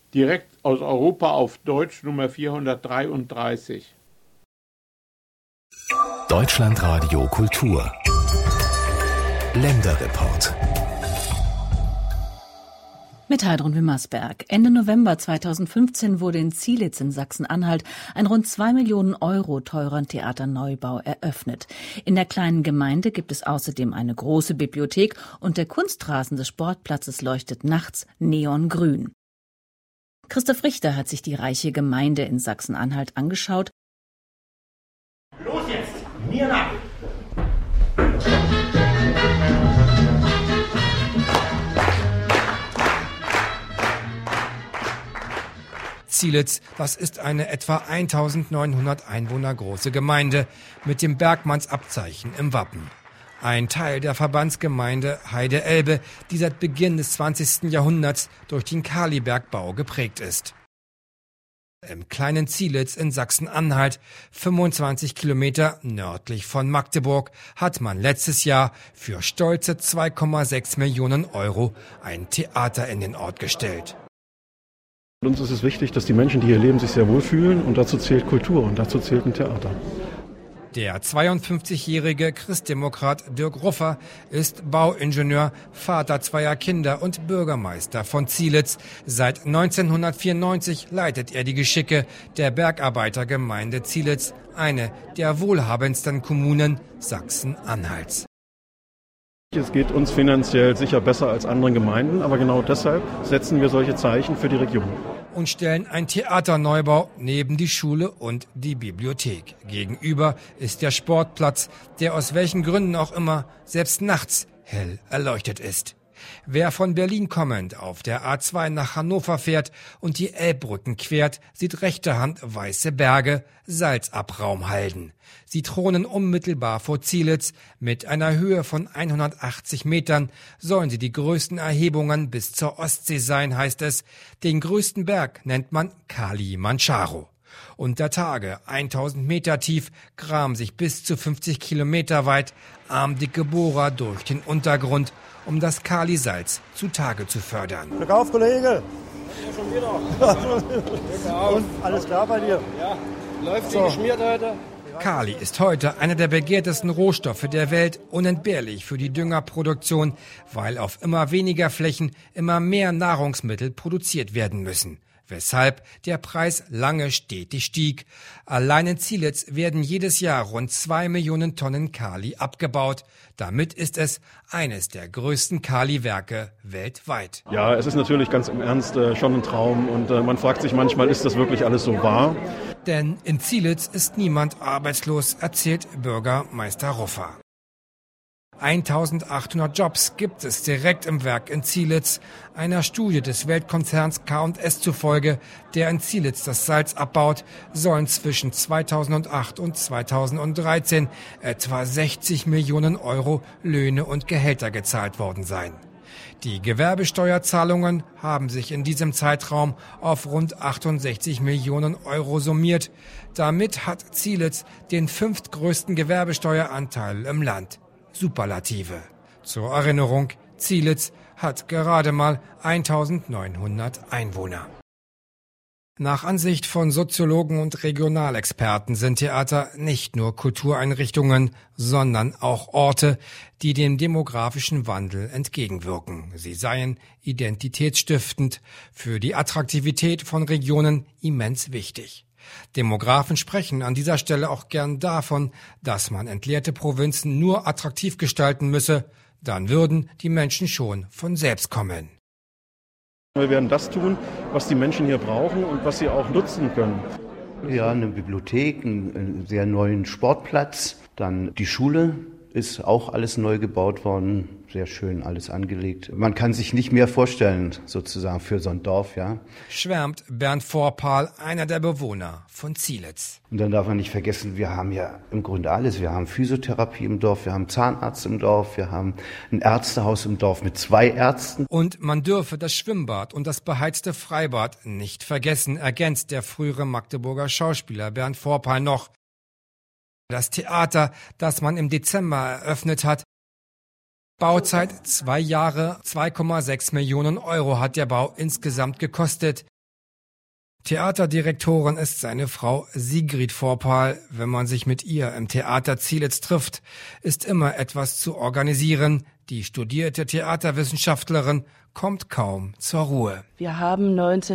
direkt aus Europa auf Deutsch Nummer 433. Deutschlandradio Kultur Länderreport mit Heidrun Wimmersberg. Ende November 2015 wurde in Zielitz in Sachsen-Anhalt ein rund 2 Millionen Euro teurer Theaterneubau eröffnet. In der kleinen Gemeinde gibt es außerdem eine große Bibliothek und der Kunstrasen des Sportplatzes leuchtet nachts neongrün. Christoph Richter hat sich die reiche Gemeinde in Sachsen-Anhalt angeschaut. Los jetzt, mir nach! Zielitz, das ist eine etwa 1900 Einwohner große Gemeinde mit dem Bergmannsabzeichen im Wappen. Ein Teil der Verbandsgemeinde Heide-Elbe, die seit Beginn des 20. Jahrhunderts durch den Kalibergbau geprägt ist. Im kleinen Zielitz in Sachsen-Anhalt, 25 Kilometer nördlich von Magdeburg, hat man letztes Jahr für stolze 2,6 Millionen Euro ein Theater in den Ort gestellt. Uns ist es wichtig, dass die Menschen, die hier leben, sich sehr wohlfühlen und dazu zählt Kultur und dazu zählt ein Theater. Der 52-jährige Christdemokrat Dirk Ruffer ist Bauingenieur, Vater zweier Kinder und Bürgermeister von Zielitz. Seit 1994 leitet er die Geschicke der Bergarbeitergemeinde Zielitz, eine der wohlhabendsten Kommunen Sachsen-Anhalts. Es geht uns finanziell sicher besser als anderen Gemeinden, aber genau deshalb setzen wir solche Zeichen für die Region. Und stellen ein Theaterneubau neben die Schule und die Bibliothek. Gegenüber ist der Sportplatz, der aus welchen Gründen auch immer selbst nachts hell erleuchtet ist. Wer von Berlin kommend auf der A2 nach Hannover fährt und die Elbbrücken quert, sieht rechter Hand weiße Berge, Salzabraumhalden. Sie thronen unmittelbar vor Zielitz. Mit einer Höhe von 180 Metern sollen sie die größten Erhebungen bis zur Ostsee sein, heißt es. Den größten Berg nennt man Kalimanjaro. Unter Tage 1000 Meter tief, graben sich bis zu 50 Kilometer weit armdicke Bohrer durch den Untergrund, um das Kalisalz zutage zu fördern. Glück auf, Kollege! Ja, schon wieder. Und alles klar bei dir? Ja, läuft sie geschmiert heute? Kali ist heute einer der begehrtesten Rohstoffe der Welt, unentbehrlich für die Düngerproduktion, weil auf immer weniger Flächen immer mehr Nahrungsmittel produziert werden müssen. Weshalb der Preis lange stetig stieg. Allein in Zielitz werden jedes Jahr rund 2 Millionen Tonnen Kali abgebaut. Damit ist es eines der größten Kaliwerke weltweit. Ja, es ist natürlich ganz im Ernst schon ein Traum und man fragt sich manchmal, ist das wirklich alles so wahr? Denn in Zielitz ist niemand arbeitslos, erzählt Bürgermeister Ruffer. 1800 Jobs gibt es direkt im Werk in Zielitz. Einer Studie des Weltkonzerns K&S zufolge, der in Zielitz das Salz abbaut, sollen zwischen 2008 und 2013 etwa 60 Millionen Euro Löhne und Gehälter gezahlt worden sein. Die Gewerbesteuerzahlungen haben sich in diesem Zeitraum auf rund 68 Millionen Euro summiert. Damit hat Zielitz den 5. größten Gewerbesteueranteil im Land. Superlative. Zur Erinnerung, Zielitz hat gerade mal 1900 Einwohner. Nach Ansicht von Soziologen und Regionalexperten sind Theater nicht nur Kultureinrichtungen, sondern auch Orte, die dem demografischen Wandel entgegenwirken. Sie seien identitätsstiftend, für die Attraktivität von Regionen immens wichtig. Demografen sprechen an dieser Stelle auch gern davon, dass man entleerte Provinzen nur attraktiv gestalten müsse, dann würden die Menschen schon von selbst kommen. Wir werden das tun, was die Menschen hier brauchen und was sie auch nutzen können. Ja, eine Bibliothek, einen sehr neuen Sportplatz, dann die Schule ist auch alles neu gebaut worden, sehr schön alles angelegt. Man kann sich nicht mehr vorstellen, sozusagen, für so ein Dorf, ja. Schwärmt Bernd Vorpal, einer der Bewohner von Zielitz. Und dann darf man nicht vergessen, wir haben ja im Grunde alles. Wir haben Physiotherapie im Dorf, wir haben Zahnarzt im Dorf, wir haben ein Ärztehaus im Dorf mit 2 Ärzten. Und man dürfe das Schwimmbad und das beheizte Freibad nicht vergessen, ergänzt der frühere Magdeburger Schauspieler Bernd Vorpal noch. Das Theater, das man im Dezember eröffnet hat. Bauzeit 2 Jahre, 2,6 Millionen Euro hat der Bau insgesamt gekostet. Theaterdirektorin ist seine Frau Sigrid Vorpal. Wenn man sich mit ihr im Theater Zielitz trifft, ist immer etwas zu organisieren. Die studierte Theaterwissenschaftlerin kommt kaum zur Ruhe. Wir haben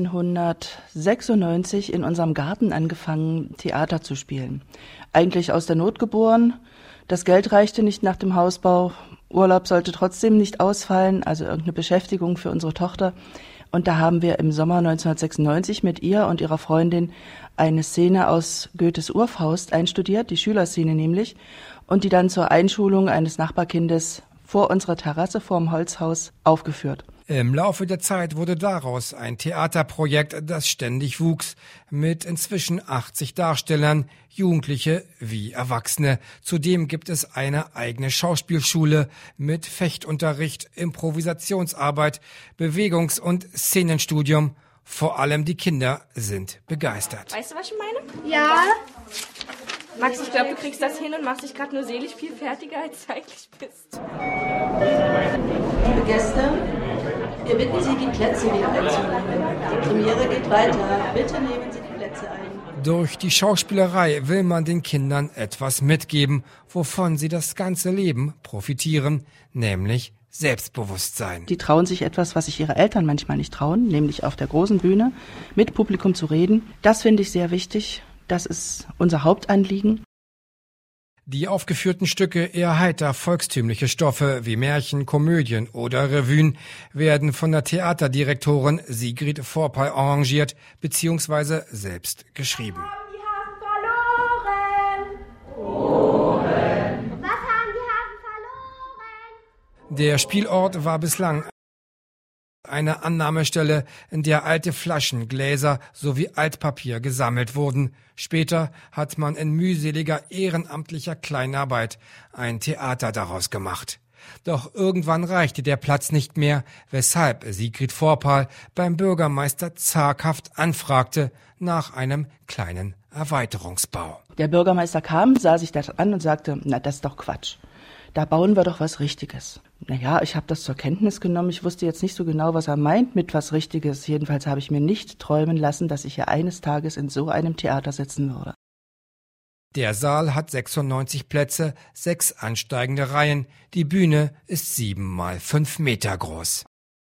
1996 in unserem Garten angefangen, Theater zu spielen. Eigentlich aus der Not geboren. Das Geld reichte nicht nach dem Hausbau. Urlaub sollte trotzdem nicht ausfallen, also irgendeine Beschäftigung für unsere Tochter. Und da haben wir im Sommer 1996 mit ihr und ihrer Freundin eine Szene aus Goethes Urfaust einstudiert, die Schülerszene nämlich, und die dann zur Einschulung eines Nachbarkindes vor unserer Terrasse, vorm Holzhaus, aufgeführt. Im Laufe der Zeit wurde daraus ein Theaterprojekt, das ständig wuchs, mit inzwischen 80 Darstellern, Jugendliche wie Erwachsene. Zudem gibt es eine eigene Schauspielschule mit Fechtunterricht, Improvisationsarbeit, Bewegungs- und Szenenstudium. Vor allem die Kinder sind begeistert. Weißt du, was ich meine? Ja. Max, ich glaube, du kriegst das hin und machst dich gerade nur seelisch viel fertiger, als du eigentlich bist. Liebe Gäste, wir bitten Sie, die Plätze wieder einzunehmen. Die Premiere geht weiter. Bitte nehmen Sie die Plätze ein. Durch die Schauspielerei will man den Kindern etwas mitgeben, wovon sie das ganze Leben profitieren, nämlich Selbstbewusstsein. Die trauen sich etwas, was sich ihre Eltern manchmal nicht trauen, nämlich auf der großen Bühne mit Publikum zu reden. Das finde ich sehr wichtig. Das ist unser Hauptanliegen. Die aufgeführten Stücke, eher heiter volkstümliche Stoffe wie Märchen, Komödien oder Revuen, werden von der Theaterdirektorin Sigrid Vorpal arrangiert bzw. selbst geschrieben. Die Hasen verloren. Was haben die Hasen verloren? Der Spielort war bislang eine Annahmestelle, in der alte Flaschen, Gläser sowie Altpapier gesammelt wurden. Später hat man in mühseliger ehrenamtlicher Kleinarbeit ein Theater daraus gemacht. Doch irgendwann reichte der Platz nicht mehr, weshalb Sigrid Vorpal beim Bürgermeister zaghaft anfragte nach einem kleinen Erweiterungsbau. Der Bürgermeister kam, sah sich das an und sagte, na, das ist doch Quatsch. Da bauen wir doch was Richtiges. Naja, ich habe das zur Kenntnis genommen. Ich wusste jetzt nicht so genau, was er meint mit was Richtiges. Jedenfalls habe ich mir nicht träumen lassen, dass ich hier eines Tages in so einem Theater sitzen würde. Der Saal hat 96 Plätze, 6 ansteigende Reihen. Die Bühne ist 7 mal 5 Meter groß.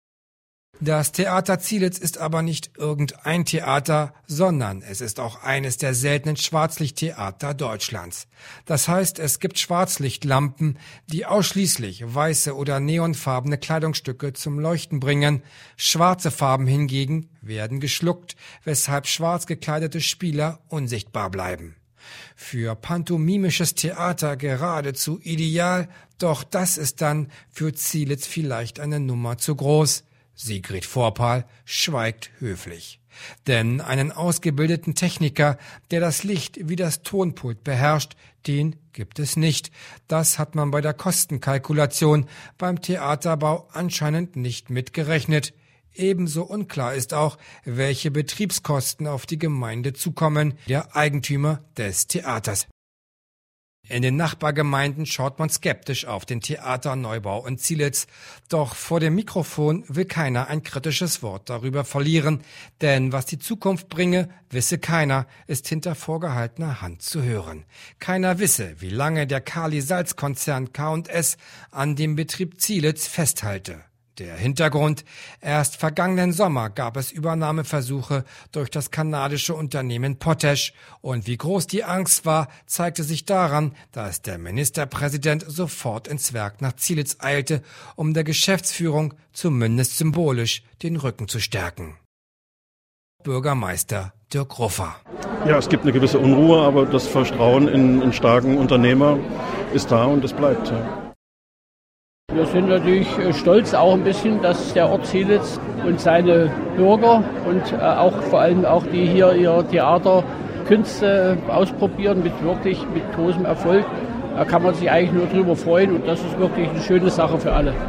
Das Theater Zielitz ist aber nicht irgendein Theater, sondern es ist auch eines der seltenen Schwarzlichttheater Deutschlands. Das heißt, es gibt Schwarzlichtlampen, die ausschließlich weiße oder neonfarbene Kleidungsstücke zum Leuchten bringen. Schwarze Farben hingegen werden geschluckt, weshalb schwarz gekleidete Spieler unsichtbar bleiben. Für pantomimisches Theater geradezu ideal, doch das ist dann für Zielitz vielleicht eine Nummer zu groß. Sigrid Vorpal schweigt höflich. Denn einen ausgebildeten Techniker, der das Licht wie das Tonpult beherrscht, den gibt es nicht. Das hat man bei der Kostenkalkulation beim Theaterbau anscheinend nicht mitgerechnet. Ebenso unklar ist auch, welche Betriebskosten auf die Gemeinde zukommen, der Eigentümer des Theaters. In den Nachbargemeinden schaut man skeptisch auf den Theaterneubau in Zielitz. Doch vor dem Mikrofon will keiner ein kritisches Wort darüber verlieren. Denn was die Zukunft bringe, wisse keiner, ist hinter vorgehaltener Hand zu hören. Keiner wisse, wie lange der Kali-Salz-Konzern K&S an dem Betrieb Zielitz festhalte. Der Hintergrund: Erst vergangenen Sommer gab es Übernahmeversuche durch das kanadische Unternehmen Potash. Und wie groß die Angst war, zeigte sich daran, dass der Ministerpräsident sofort ins Werk nach Zielitz eilte, um der Geschäftsführung zumindest symbolisch den Rücken zu stärken. Bürgermeister Dirk Ruffer. Ja, es gibt eine gewisse Unruhe, aber das Vertrauen in einen starken Unternehmer ist da und es bleibt. Ja. Wir sind natürlich stolz auch ein bisschen, dass der Ort Zielitz und seine Bürger und auch vor allem auch die hier ihre Theaterkünste ausprobieren mit großem Erfolg. Da kann man sich eigentlich nur drüber freuen und das ist wirklich eine schöne Sache für alle.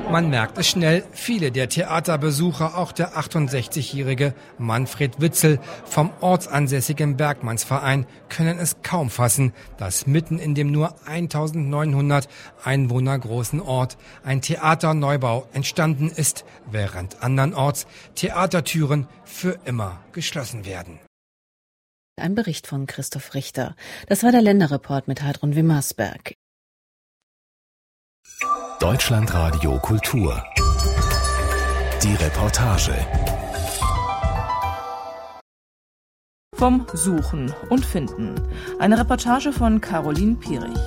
Man merkt es schnell, viele der Theaterbesucher, auch der 68-jährige Manfred Witzel vom ortsansässigen Bergmannsverein, können es kaum fassen, dass mitten in dem nur 1900 Einwohner großen Ort ein Theaterneubau entstanden ist, während andernorts Theatertüren für immer geschlossen werden. Ein Bericht von Christoph Richter. Das war der Länderreport mit Heidrun Wimmersberg. Deutschlandradio Kultur. Die Reportage. Vom Suchen und Finden. Eine Reportage von Caroline Pierich.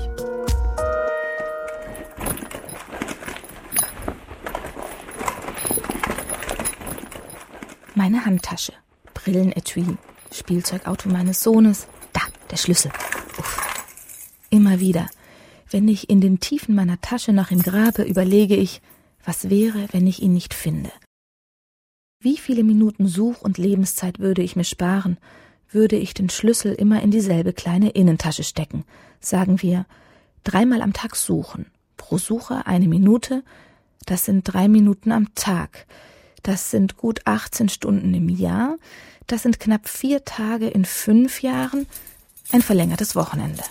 Meine Handtasche, Brillenetui, Spielzeugauto meines Sohnes. Da, der Schlüssel. Uff. Immer wieder. Wenn ich in den Tiefen meiner Tasche nach ihm grabe, überlege ich, was wäre, wenn ich ihn nicht finde? Wie viele Minuten Such- und Lebenszeit würde ich mir sparen, würde ich den Schlüssel immer in dieselbe kleine Innentasche stecken, sagen wir, 3-mal am Tag suchen, pro Suche 1 Minute, das sind 3 Minuten am Tag, das sind gut 18 Stunden im Jahr, das sind knapp 4 Tage in 5 Jahren, ein verlängertes Wochenende.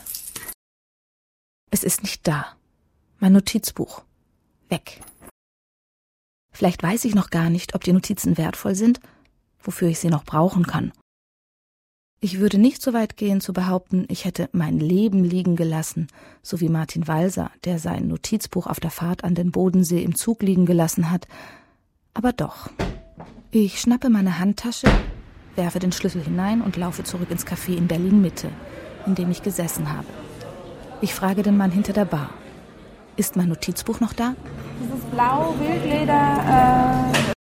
Es ist nicht da. Mein Notizbuch. Weg. Vielleicht weiß ich noch gar nicht, ob die Notizen wertvoll sind, wofür ich sie noch brauchen kann. Ich würde nicht so weit gehen zu behaupten, ich hätte mein Leben liegen gelassen, so wie Martin Walser, der sein Notizbuch auf der Fahrt an den Bodensee im Zug liegen gelassen hat. Aber doch. Ich schnappe meine Handtasche, werfe den Schlüssel hinein und laufe zurück ins Café in Berlin-Mitte, in dem ich gesessen habe. Ich frage den Mann hinter der Bar. Ist mein Notizbuch noch da? Dieses blau Wildleder,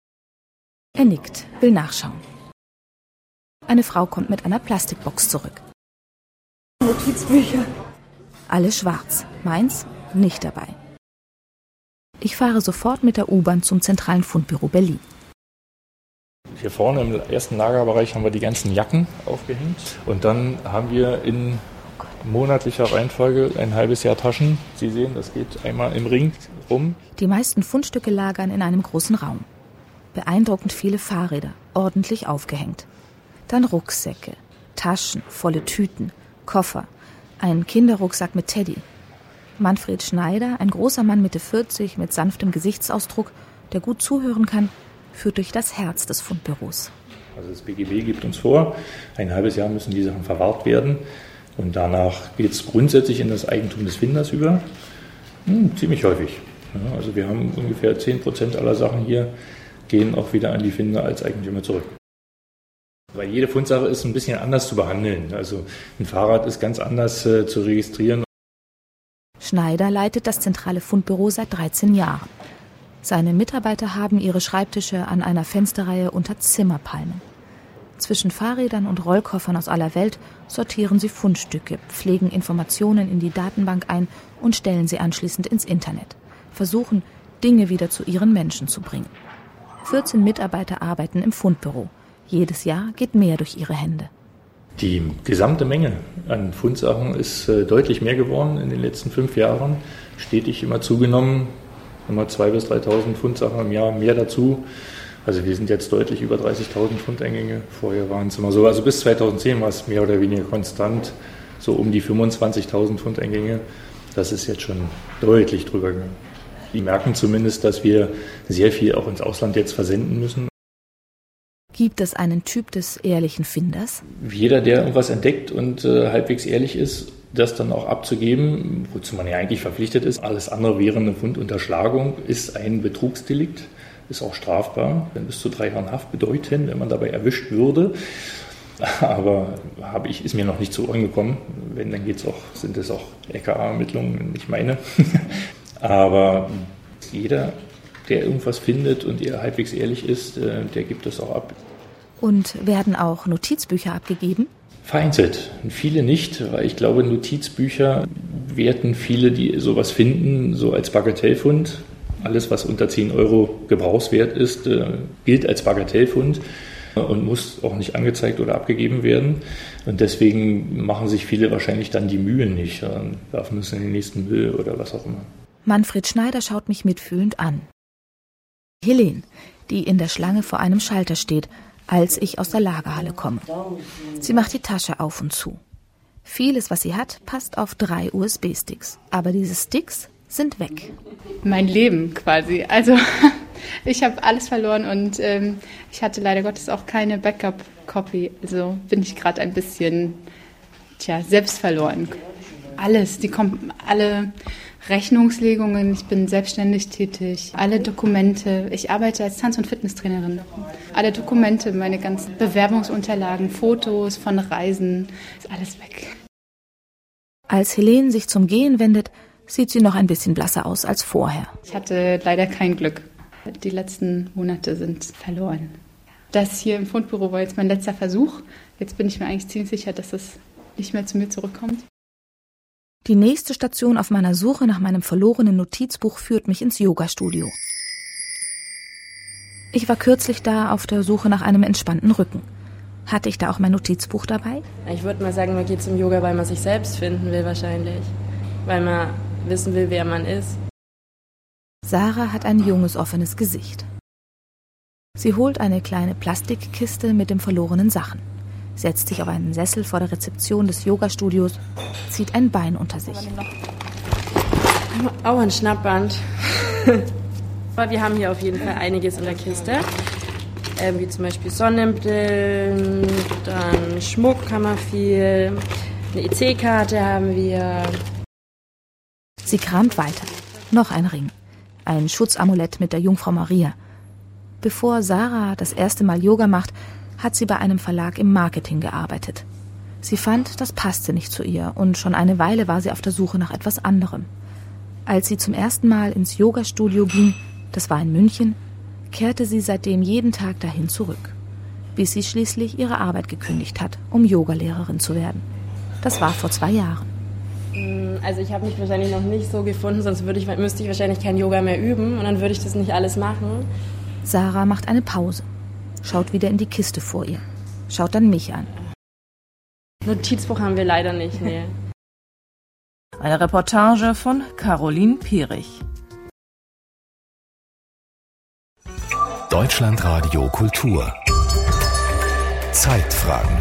Er nickt, will nachschauen. Eine Frau kommt mit einer Plastikbox zurück. Notizbücher. Alles schwarz. Meins nicht dabei. Ich fahre sofort mit der U-Bahn zum zentralen Fundbüro Berlin. Hier vorne im ersten Lagerbereich haben wir die ganzen Jacken aufgehängt. Und dann haben wir in monatlicher Reihenfolge ein halbes Jahr Taschen. Sie sehen, das geht einmal im Ring rum. Die meisten Fundstücke lagern in einem großen Raum. Beeindruckend viele Fahrräder, ordentlich aufgehängt. Dann Rucksäcke, Taschen, volle Tüten, Koffer, ein Kinderrucksack mit Teddy. Manfred Schneider, ein großer Mann Mitte 40 mit sanftem Gesichtsausdruck, der gut zuhören kann, führt durch das Herz des Fundbüros. Also das BGB gibt uns vor, ein halbes Jahr müssen die Sachen verwahrt werden. Und danach geht es grundsätzlich in das Eigentum des Finders über. Ziemlich häufig. Ja, also wir haben ungefähr 10% aller Sachen hier, gehen auch wieder an die Finder als Eigentümer zurück. Weil jede Fundsache ist ein bisschen anders zu behandeln. Also ein Fahrrad ist ganz anders zu registrieren. Schneider leitet das zentrale Fundbüro seit 13 Jahren. Seine Mitarbeiter haben ihre Schreibtische an einer Fensterreihe unter Zimmerpalmen. Zwischen Fahrrädern und Rollkoffern aus aller Welt sortieren sie Fundstücke, pflegen Informationen in die Datenbank ein und stellen sie anschließend ins Internet. Versuchen, Dinge wieder zu ihren Menschen zu bringen. 14 Mitarbeiter arbeiten im Fundbüro. Jedes Jahr geht mehr durch ihre Hände. Die gesamte Menge an Fundsachen ist deutlich mehr geworden in den letzten 5 Jahren. Stetig immer zugenommen. Immer 2.000 bis 3.000 Fundsachen im Jahr mehr dazu. Also wir sind jetzt deutlich über 30.000 Fundeingänge. Vorher waren es immer so, also bis 2010 war es mehr oder weniger konstant, so um die 25.000 Fundeingänge. Das ist jetzt schon deutlich drüber gegangen. Die merken zumindest, dass wir sehr viel auch ins Ausland jetzt versenden müssen. Gibt es einen Typ des ehrlichen Finders? Jeder, der irgendwas entdeckt und halbwegs ehrlich ist, das dann auch abzugeben, wozu man ja eigentlich verpflichtet ist. Alles andere wäre eine Fundunterschlagung, ist ein Betrugsdelikt. Ist auch strafbar, wenn bis zu 3 Jahren Haft bedeuten, wenn man dabei erwischt würde. Aber ist mir noch nicht zu Ohren gekommen. Wenn, dann sind es auch LKA-Ermittlungen, nicht meine. Aber jeder, der irgendwas findet und der halbwegs ehrlich ist, der gibt das auch ab. Und werden auch Notizbücher abgegeben? Vereinzelt. Viele nicht, weil ich glaube, Notizbücher werten viele, die sowas finden, so als Bagatellfund. Alles, was unter 10 Euro Gebrauchswert ist, gilt als Bagatellfund und muss auch nicht angezeigt oder abgegeben werden. Und deswegen machen sich viele wahrscheinlich dann die Mühe nicht, werfen es in den nächsten Müll oder was auch immer. Manfred Schneider schaut mich mitfühlend an. Helene, die in der Schlange vor einem Schalter steht, als ich aus der Lagerhalle komme. Sie macht die Tasche auf und zu. Vieles, was sie hat, passt auf 3 USB-Sticks. Aber diese Sticks sind weg. Mein Leben quasi. Also ich habe alles verloren und ich hatte leider Gottes auch keine Backup-Copy. Also bin ich gerade ein bisschen selbst verloren. Alles, alle Rechnungslegungen, ich bin selbstständig tätig, alle Dokumente, ich arbeite als Tanz- und Fitnesstrainerin. Alle Dokumente, meine ganzen Bewerbungsunterlagen, Fotos von Reisen, ist alles weg. Als Helene sich zum Gehen wendet, sieht sie noch ein bisschen blasser aus als vorher. Ich hatte leider kein Glück. Die letzten Monate sind verloren. Das hier im Fundbüro war jetzt mein letzter Versuch. Jetzt bin ich mir eigentlich ziemlich sicher, dass es nicht mehr zu mir zurückkommt. Die nächste Station auf meiner Suche nach meinem verlorenen Notizbuch führt mich ins Yoga-Studio. Ich war kürzlich da auf der Suche nach einem entspannten Rücken. Hatte ich da auch mein Notizbuch dabei? Ich würde mal sagen, man geht zum Yoga, weil man sich selbst finden will wahrscheinlich. Weil man wissen will, wer man ist. Sarah hat ein junges, offenes Gesicht. Sie holt eine kleine Plastikkiste mit den verlorenen Sachen, setzt sich auf einen Sessel vor der Rezeption des Yoga-Studios, zieht ein Bein unter sich. Auch ein Schnappband. Aber wir haben hier auf jeden Fall einiges in der Kiste. Wie zum Beispiel Sonnenbrillen, dann Schmuck haben wir viel, eine EC-Karte haben wir. Sie kramt weiter. Noch ein Ring. Ein Schutzamulett mit der Jungfrau Maria. Bevor Sarah das erste Mal Yoga macht, hat sie bei einem Verlag im Marketing gearbeitet. Sie fand, das passte nicht zu ihr und schon eine Weile war sie auf der Suche nach etwas anderem. Als sie zum ersten Mal ins Yoga-Studio ging, das war in München, kehrte sie seitdem jeden Tag dahin zurück, bis sie schließlich ihre Arbeit gekündigt hat, um Yogalehrerin zu werden. Das war vor 2 Jahren. Also ich habe mich wahrscheinlich noch nicht so gefunden, sonst müsste ich wahrscheinlich kein Yoga mehr üben und dann würde ich das nicht alles machen. Sarah macht eine Pause, schaut wieder in die Kiste vor ihr, schaut dann mich an. Notizbuch haben wir leider nicht, nee. Eine Reportage von Caroline Pierich. Deutschlandradio Kultur. Zeitfragen.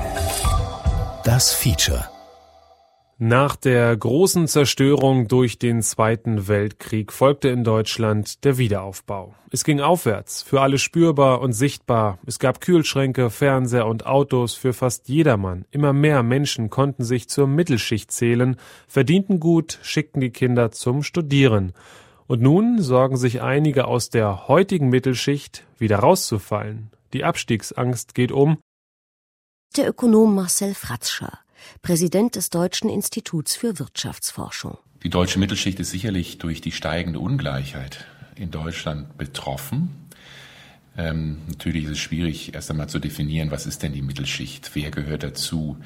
Das Feature. Nach der großen Zerstörung durch den Zweiten Weltkrieg folgte in Deutschland der Wiederaufbau. Es ging aufwärts, für alle spürbar und sichtbar. Es gab Kühlschränke, Fernseher und Autos für fast jedermann. Immer mehr Menschen konnten sich zur Mittelschicht zählen, verdienten gut, schickten die Kinder zum Studieren. Und nun sorgen sich einige aus der heutigen Mittelschicht, wieder rauszufallen. Die Abstiegsangst geht um. Der Ökonom Marcel Fratzscher, Präsident des Deutschen Instituts für Wirtschaftsforschung. Die deutsche Mittelschicht ist sicherlich durch die steigende Ungleichheit in Deutschland betroffen. Natürlich ist es schwierig, erst einmal zu definieren, was ist denn die Mittelschicht, wer gehört dazu.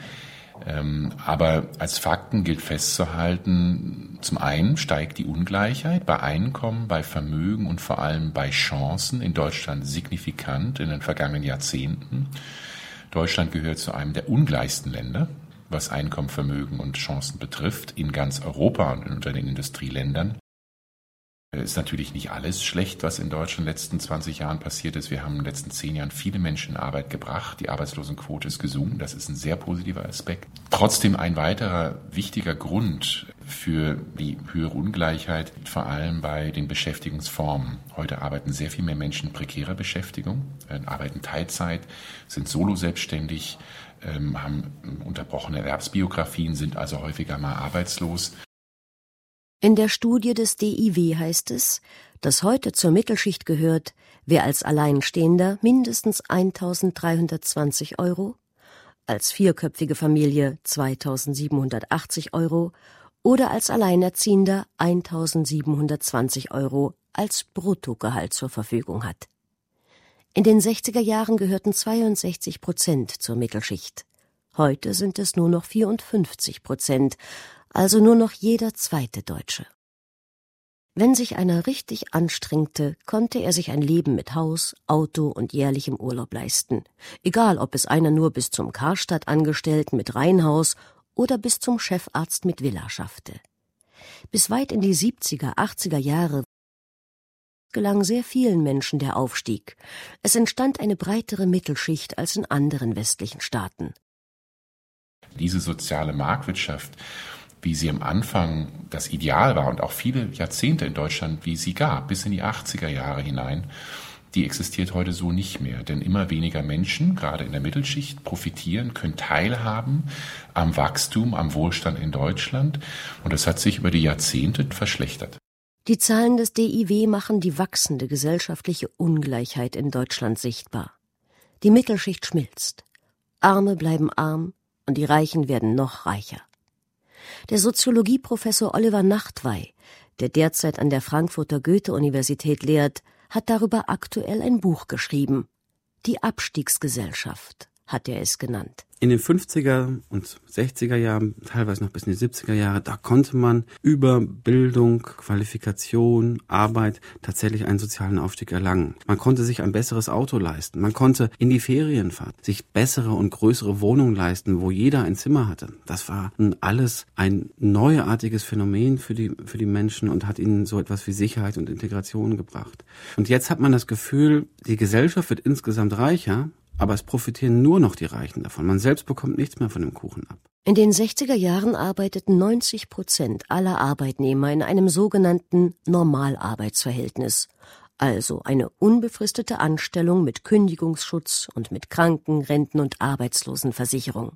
Aber als Fakten gilt festzuhalten, zum einen steigt die Ungleichheit bei Einkommen, bei Vermögen und vor allem bei Chancen in Deutschland signifikant in den vergangenen Jahrzehnten. Deutschland gehört zu einem der ungleichsten Länder, was Einkommen, Vermögen und Chancen betrifft, in ganz Europa und unter den Industrieländern. Ist natürlich nicht alles schlecht, was in Deutschland in den letzten 20 Jahren passiert ist. Wir haben in den letzten 10 Jahren viele Menschen in Arbeit gebracht. Die Arbeitslosenquote ist gesunken. Das ist ein sehr positiver Aspekt. Trotzdem ein weiterer wichtiger Grund für die höhere Ungleichheit, vor allem bei den Beschäftigungsformen. Heute arbeiten sehr viel mehr Menschen in prekärer Beschäftigung, arbeiten Teilzeit, sind solo-selbstständig, haben unterbrochene Erwerbsbiografien, sind also häufiger mal arbeitslos. In der Studie des DIW heißt es, dass heute zur Mittelschicht gehört, wer als Alleinstehender mindestens 1.320 €, als vierköpfige Familie 2.780 € oder als Alleinerziehender 1.720 € als Bruttogehalt zur Verfügung hat. In den 60er Jahren gehörten 62% zur Mittelschicht. Heute sind es nur noch 54%, also nur noch jeder zweite Deutsche. Wenn sich einer richtig anstrengte, konnte er sich ein Leben mit Haus, Auto und jährlichem Urlaub leisten, egal ob es einer nur bis zum Karstadt-Angestellten mit Reihenhaus oder bis zum Chefarzt mit Villa schaffte. Bis weit in die 70er, 80er Jahre gelang sehr vielen Menschen der Aufstieg. Es entstand eine breitere Mittelschicht als in anderen westlichen Staaten. Diese soziale Marktwirtschaft, wie sie am Anfang das Ideal war und auch viele Jahrzehnte in Deutschland, wie sie gab, bis in die 80er Jahre hinein, die existiert heute so nicht mehr. Denn immer weniger Menschen, gerade in der Mittelschicht, profitieren, können teilhaben am Wachstum, am Wohlstand in Deutschland. Und das hat sich über die Jahrzehnte verschlechtert. Die Zahlen des DIW machen die wachsende gesellschaftliche Ungleichheit in Deutschland sichtbar. Die Mittelschicht schmilzt. Arme bleiben arm und die Reichen werden noch reicher. Der Soziologieprofessor Oliver Nachtwey, der derzeit an der Frankfurter Goethe-Universität lehrt, hat darüber aktuell ein Buch geschrieben. Die Abstiegsgesellschaft hat er es genannt. In den 50er und 60er Jahren, teilweise noch bis in die 70er Jahre, da konnte man über Bildung, Qualifikation, Arbeit tatsächlich einen sozialen Aufstieg erlangen. Man konnte sich ein besseres Auto leisten. Man konnte in die Ferien fahren, sich bessere und größere Wohnungen leisten, wo jeder ein Zimmer hatte. Das war alles ein neuartiges Phänomen für die Menschen und hat ihnen so etwas wie Sicherheit und Integration gebracht. Und jetzt hat man das Gefühl, die Gesellschaft wird insgesamt reicher, aber es profitieren nur noch die Reichen davon. Man selbst bekommt nichts mehr von dem Kuchen ab. In den 60er Jahren arbeiteten 90% aller Arbeitnehmer in einem sogenannten Normalarbeitsverhältnis, also eine unbefristete Anstellung mit Kündigungsschutz und mit Kranken-, Renten- und Arbeitslosenversicherung.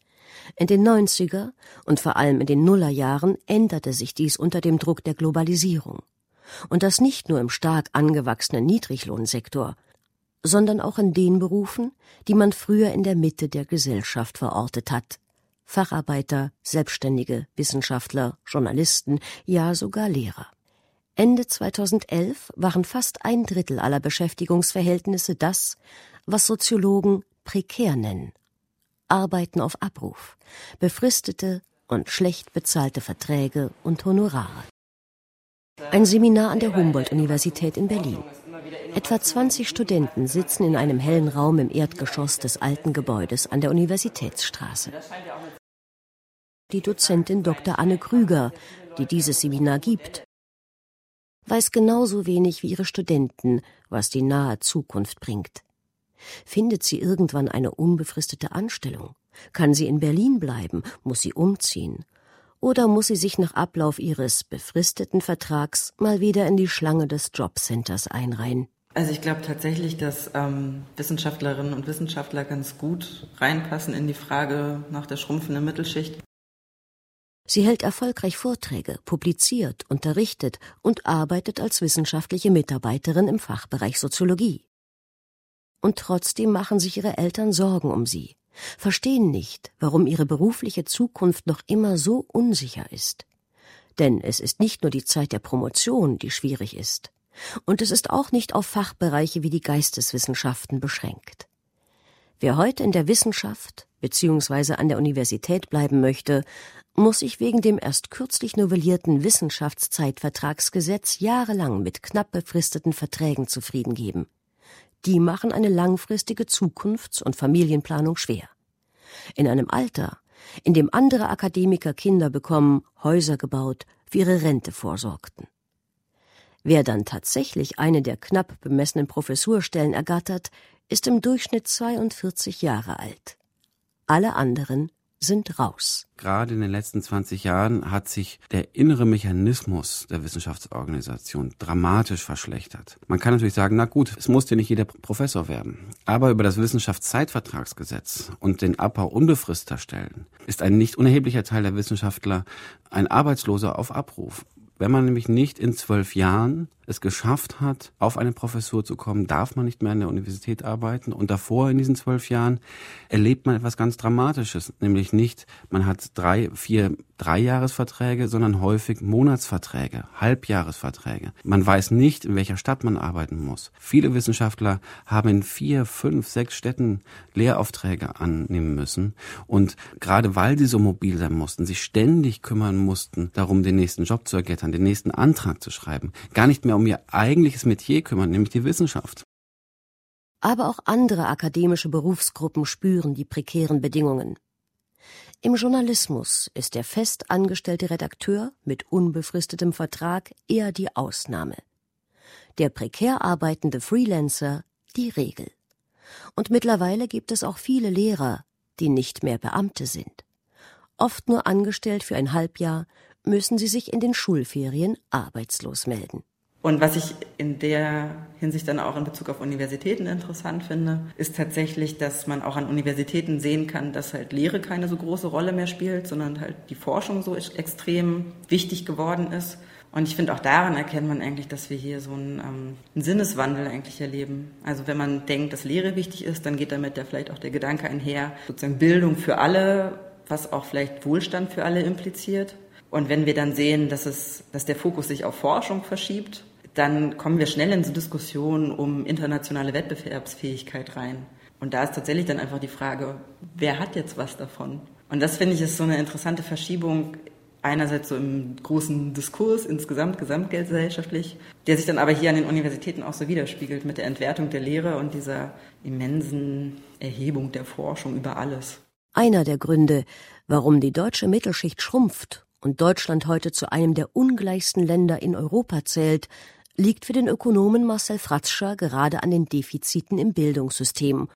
In den 90er und vor allem in den Nullerjahren änderte sich dies unter dem Druck der Globalisierung. Und das nicht nur im stark angewachsenen Niedriglohnsektor, sondern auch in den Berufen, die man früher in der Mitte der Gesellschaft verortet hat. Facharbeiter, Selbstständige, Wissenschaftler, Journalisten, ja sogar Lehrer. Ende 2011 waren fast 1/3 aller Beschäftigungsverhältnisse das, was Soziologen prekär nennen. Arbeiten auf Abruf, befristete und schlecht bezahlte Verträge und Honorare. Ein Seminar an der Humboldt-Universität in Berlin. Etwa 20 Studenten sitzen in einem hellen Raum im Erdgeschoss des alten Gebäudes an der Universitätsstraße. Die Dozentin Dr. Anne Krüger, die dieses Seminar gibt, weiß genauso wenig wie ihre Studenten, was die nahe Zukunft bringt. Findet sie irgendwann eine unbefristete Anstellung? Kann sie in Berlin bleiben? Muss sie umziehen? Oder muss sie sich nach Ablauf ihres befristeten Vertrags mal wieder in die Schlange des Jobcenters einreihen? Also ich glaube tatsächlich, dass Wissenschaftlerinnen und Wissenschaftler ganz gut reinpassen in die Frage nach der schrumpfenden Mittelschicht. Sie hält erfolgreich Vorträge, publiziert, unterrichtet und arbeitet als wissenschaftliche Mitarbeiterin im Fachbereich Soziologie. Und trotzdem machen sich ihre Eltern Sorgen um sie, verstehen nicht, warum ihre berufliche Zukunft noch immer so unsicher ist. Denn es ist nicht nur die Zeit der Promotion, die schwierig ist. Und es ist auch nicht auf Fachbereiche wie die Geisteswissenschaften beschränkt. Wer heute in der Wissenschaft bzw. an der Universität bleiben möchte, muss sich wegen dem erst kürzlich novellierten Wissenschaftszeitvertragsgesetz jahrelang mit knapp befristeten Verträgen zufrieden geben. Die machen eine langfristige Zukunfts- und Familienplanung schwer. In einem Alter, in dem andere Akademiker Kinder bekommen, Häuser gebaut, für ihre Rente vorsorgten. Wer dann tatsächlich eine der knapp bemessenen Professurstellen ergattert, ist im Durchschnitt 42 Jahre alt. Alle anderen sind raus. Gerade in den letzten 20 Jahren hat sich der innere Mechanismus der Wissenschaftsorganisation dramatisch verschlechtert. Man kann natürlich sagen, na gut, es muss ja nicht jeder Professor werden. Aber über das Wissenschaftszeitvertragsgesetz und den Abbau unbefristeter Stellen ist ein nicht unerheblicher Teil der Wissenschaftler ein Arbeitsloser auf Abruf. Wenn man nämlich nicht in 12 Jahren es geschafft hat, auf eine Professur zu kommen, darf man nicht mehr an der Universität arbeiten. Und davor in diesen 12 Jahren erlebt man etwas ganz Dramatisches. Nämlich nicht, man hat 3, 4 Dreijahresverträge, sondern häufig Monatsverträge, Halbjahresverträge. Man weiß nicht, in welcher Stadt man arbeiten muss. Viele Wissenschaftler haben in 4, 5, 6 Städten Lehraufträge annehmen müssen. Und gerade weil sie so mobil sein mussten, sich ständig kümmern mussten, darum den nächsten Job zu ergattern, den nächsten Antrag zu schreiben, gar nicht mehr um ihr eigentliches Metier kümmern, nämlich die Wissenschaft. Aber auch andere akademische Berufsgruppen spüren die prekären Bedingungen. Im Journalismus ist der fest angestellte Redakteur mit unbefristetem Vertrag eher die Ausnahme. der prekär arbeitende Freelancer die Regel. Und mittlerweile gibt es auch viele Lehrer, die nicht mehr Beamte sind. Oft nur angestellt für ein Halbjahr, müssen sie sich in den Schulferien arbeitslos melden. Und was ich in der Hinsicht dann auch in Bezug auf Universitäten interessant finde, ist tatsächlich, dass man auch an Universitäten sehen kann, dass halt Lehre keine so große Rolle mehr spielt, sondern halt die Forschung so extrem wichtig geworden ist. Und ich finde, auch daran erkennt man eigentlich, dass wir hier so einen Sinneswandel eigentlich erleben. Also wenn man denkt, dass Lehre wichtig ist, dann geht damit ja vielleicht auch der Gedanke einher, sozusagen Bildung für alle, was auch vielleicht Wohlstand für alle impliziert. Und wenn wir dann sehen, dass der Fokus sich auf Forschung verschiebt, dann kommen wir schnell in so Diskussionen um internationale Wettbewerbsfähigkeit rein. Und da ist tatsächlich dann einfach die Frage, wer hat jetzt was davon? Und das, finde ich, ist so eine interessante Verschiebung, einerseits so im großen Diskurs insgesamt, gesamtgesellschaftlich, der sich dann aber hier an den Universitäten auch so widerspiegelt mit der Entwertung der Lehre und dieser immensen Erhebung der Forschung über alles. Einer der Gründe, warum die deutsche Mittelschicht schrumpft und Deutschland heute zu einem der ungleichsten Länder in Europa zählt, liegt für den Ökonomen Marcel Fratzscher gerade an den Defiziten im Bildungssystem.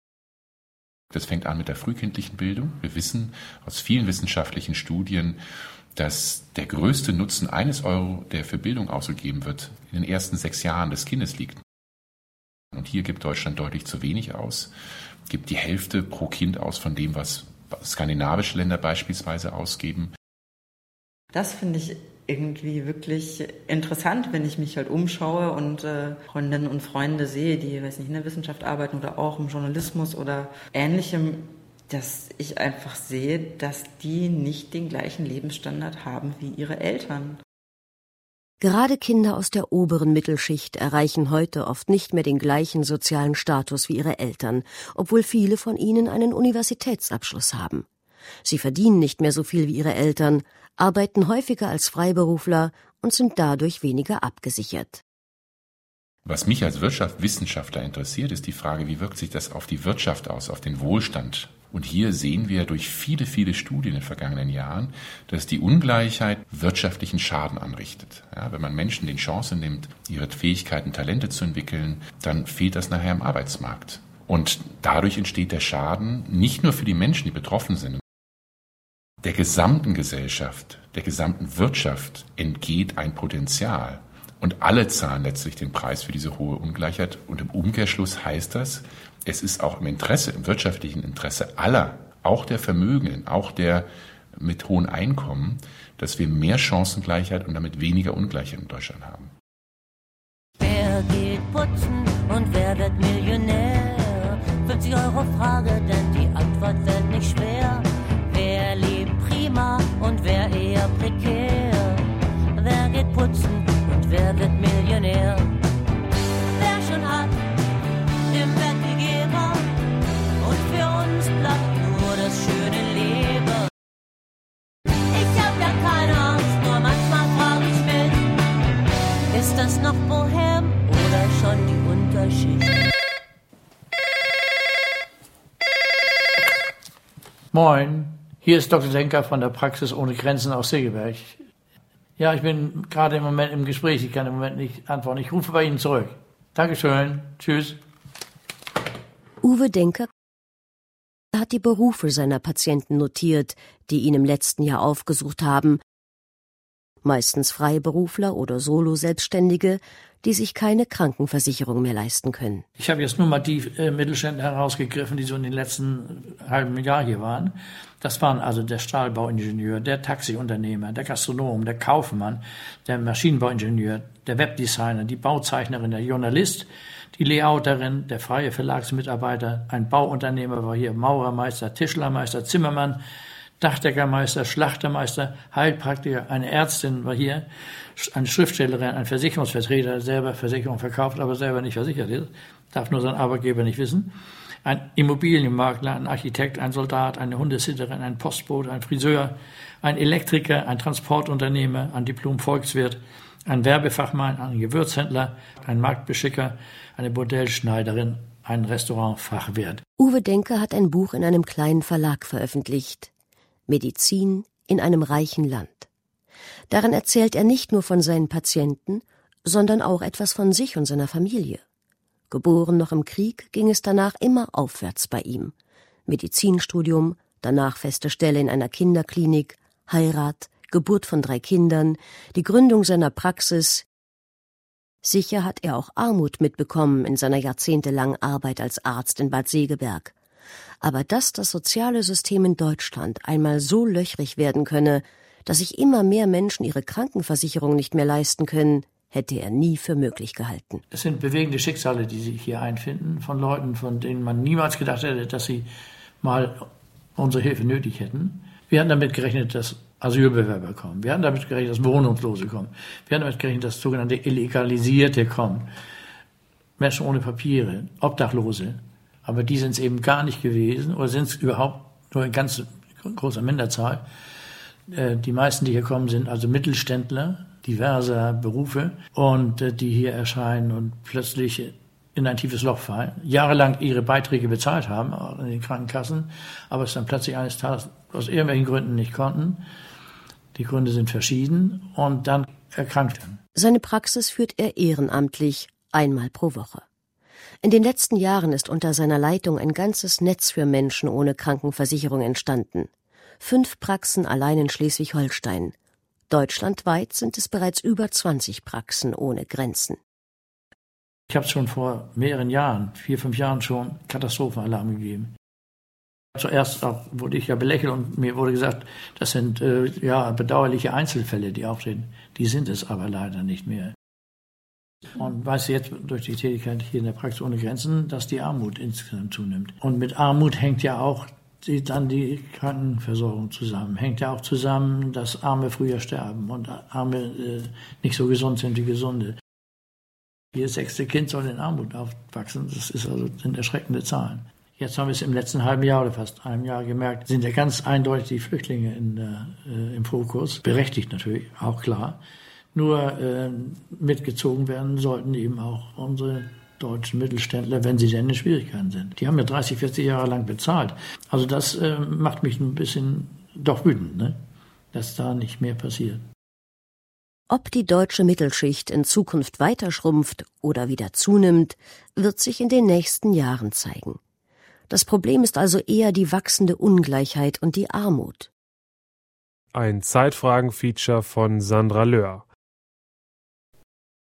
Das fängt an mit der frühkindlichen Bildung. Wir wissen aus vielen wissenschaftlichen Studien, dass der größte Nutzen eines Euro, der für Bildung ausgegeben wird, in den ersten 6 Jahren des Kindes liegt. Und hier gibt Deutschland deutlich zu wenig aus, gibt die Hälfte pro Kind aus von dem, was skandinavische Länder beispielsweise ausgeben. Das finde ich irgendwie wirklich interessant, wenn ich mich halt umschaue und Freundinnen und Freunde sehe, die, weiß nicht, in der Wissenschaft arbeiten oder auch im Journalismus oder Ähnlichem, dass ich einfach sehe, dass die nicht den gleichen Lebensstandard haben wie ihre Eltern. Gerade Kinder aus der oberen Mittelschicht erreichen heute oft nicht mehr den gleichen sozialen Status wie ihre Eltern, obwohl viele von ihnen einen Universitätsabschluss haben. Sie verdienen nicht mehr so viel wie ihre Eltern, arbeiten häufiger als Freiberufler und sind dadurch weniger abgesichert. Was mich als Wirtschaftswissenschaftler interessiert, ist die Frage, wie wirkt sich das auf die Wirtschaft aus, auf den Wohlstand? Und hier sehen wir durch viele, viele Studien in den vergangenen Jahren, dass die Ungleichheit wirtschaftlichen Schaden anrichtet. Ja, wenn man Menschen die Chance nimmt, ihre Fähigkeiten, Talente zu entwickeln, dann fehlt das nachher im Arbeitsmarkt. Und dadurch entsteht der Schaden nicht nur für die Menschen, die betroffen sind. Der gesamten Gesellschaft, der gesamten Wirtschaft entgeht ein Potenzial. Und alle zahlen letztlich den Preis für diese hohe Ungleichheit. Und im Umkehrschluss heißt das, es ist auch im wirtschaftlichen Interesse aller, auch der Vermögenden, auch der mit hohen Einkommen, dass wir mehr Chancengleichheit und damit weniger Ungleichheit in Deutschland haben. Wer geht putzen und wer wird Millionär? 50 € Frage, denn die Antwort wird nicht schwer. Wer lebt prima und wer eher prekär? Wer geht putzen und wer wird Millionär? Wer schon hat im Bett gegeben und für uns bleibt nur das schöne Leben. Ich hab ja keine Angst, nur manchmal frag ich mich, ist das noch Bohem oder schon die Unterschicht? Moin, hier ist Dr. Denker von der Praxis ohne Grenzen aus Segeberg. Ja, ich bin gerade im Moment im Gespräch, ich kann im Moment nicht antworten. Ich rufe bei Ihnen zurück. Dankeschön, tschüss. Uwe Denker hat die Berufe seiner Patienten notiert, die ihn im letzten Jahr aufgesucht haben. Meistens Freiberufler oder Solo-Selbstständige, die sich keine Krankenversicherung mehr leisten können. Ich habe jetzt nur mal die Mittelständler herausgegriffen, die so in den letzten halben Jahr hier waren. Das waren also der Stahlbauingenieur, der Taxiunternehmer, der Gastronom, der Kaufmann, der Maschinenbauingenieur, der Webdesigner, die Bauzeichnerin, der Journalist, die Layouterin, der freie Verlagsmitarbeiter, ein Bauunternehmer war hier Maurermeister, Tischlermeister, Zimmermann, Dachdeckermeister, Schlachtermeister, Heilpraktiker, eine Ärztin war hier, eine Schriftstellerin, ein Versicherungsvertreter, der selber Versicherung verkauft, aber selber nicht versichert ist, darf nur sein Arbeitgeber nicht wissen, ein Immobilienmakler, ein Architekt, ein Soldat, eine Hundesitterin, ein Postbote, ein Friseur, ein Elektriker, ein Transportunternehmer, ein Diplom-Volkswirt, ein Werbefachmann, ein Gewürzhändler, ein Marktbeschicker, eine Bordellschneiderin, ein Restaurantfachwirt. Uwe Denker hat ein Buch in einem kleinen Verlag veröffentlicht. Medizin in einem reichen Land. Darin erzählt er nicht nur von seinen Patienten, sondern auch etwas von sich und seiner Familie. Geboren noch im Krieg, ging es danach immer aufwärts bei ihm. Medizinstudium, danach feste Stelle in einer Kinderklinik, Heirat, Geburt von 3 Kindern, die Gründung seiner Praxis. Sicher hat er auch Armut mitbekommen in seiner jahrzehntelangen Arbeit als Arzt in Bad Segeberg. Aber dass das soziale System in Deutschland einmal so löchrig werden könne, dass sich immer mehr Menschen ihre Krankenversicherung nicht mehr leisten können, hätte er nie für möglich gehalten. Es sind bewegende Schicksale, die sich hier einfinden, von Leuten, von denen man niemals gedacht hätte, dass sie mal unsere Hilfe nötig hätten. Wir hatten damit gerechnet, dass Asylbewerber kommen. Wir hatten damit gerechnet, dass Wohnungslose kommen. Wir hatten damit gerechnet, dass sogenannte Illegalisierte kommen. Menschen ohne Papiere, Obdachlose. Aber die sind es eben gar nicht gewesen oder sind es überhaupt nur in ganz großer Minderzahl. Die meisten, die hier kommen, sind also Mittelständler diverser Berufe und die hier erscheinen und plötzlich in ein tiefes Loch fallen, jahrelang ihre Beiträge bezahlt haben, auch in den Krankenkassen, aber es dann plötzlich eines Tages aus irgendwelchen Gründen nicht konnten. Die Gründe sind verschieden und dann erkrankt werden. Seine Praxis führt er ehrenamtlich, einmal pro Woche. In den letzten Jahren ist unter seiner Leitung ein ganzes Netz für Menschen ohne Krankenversicherung entstanden. 5 Praxen allein in Schleswig-Holstein. Deutschlandweit sind es bereits über 20 Praxen ohne Grenzen. Ich habe schon vor mehreren Jahren, 4, 5 Jahren schon, Katastrophenalarm gegeben. Zuerst wurde ich ja belächelt und mir wurde gesagt, das sind bedauerliche Einzelfälle, die auftreten. Die sind es aber leider nicht mehr. Und weiß jetzt durch die Tätigkeit hier in der Praxis ohne Grenzen, dass die Armut insgesamt zunimmt. Und mit Armut hängt ja auch dann die Krankenversorgung zusammen. Hängt ja auch zusammen, dass Arme früher sterben und Arme nicht so gesund sind wie Gesunde. Jedes 6. Kind soll in Armut aufwachsen. Das sind erschreckende Zahlen. Jetzt haben wir es im letzten halben Jahr oder fast einem Jahr gemerkt, sind ja ganz eindeutig die Flüchtlinge im Fokus. Berechtigt natürlich, auch klar. Nur mitgezogen werden sollten eben auch unsere deutschen Mittelständler, wenn sie denn in Schwierigkeiten sind. Die haben ja 30, 40 Jahre lang bezahlt. Also das macht mich ein bisschen doch wütend, ne? Dass da nicht mehr passiert. Ob die deutsche Mittelschicht in Zukunft weiter schrumpft oder wieder zunimmt, wird sich in den nächsten Jahren zeigen. Das Problem ist also eher die wachsende Ungleichheit und die Armut. Ein Zeitfragen-Feature von Sandra Löhr.